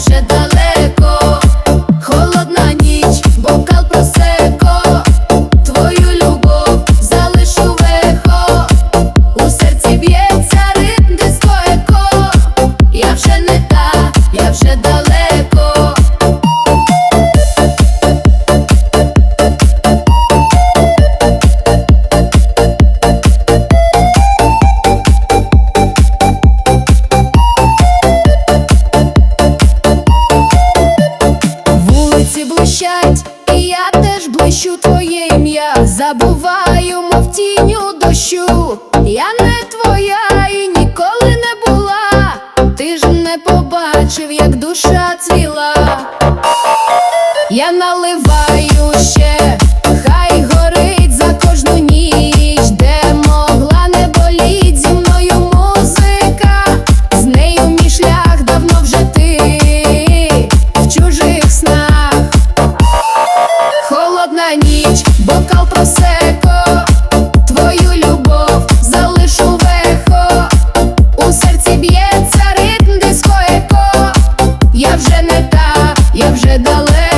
вже далеко. Холодна ніч, бокал просеко, твою любов залишу в ехо. У серці б'ється ритм дискотеко. Я вже не та, я вже далеко. Вулиці блищать, і я теж блищу, твоє ім'я забуваю, мов тінь у дощу. Я не твоя і ніколи не була. Ти ж не побачив, як душа цвіла. Я наливаю ще, хай горить за кожну ніч, де могла не боліть зі мною музика. З нею мій шлях давно вже ти в чужих снах. Холодна ніч, бокал просеко, твою любов залишу в ехо. У серці б'ється ритм дискотеко. Я вже не та, я вже далеко.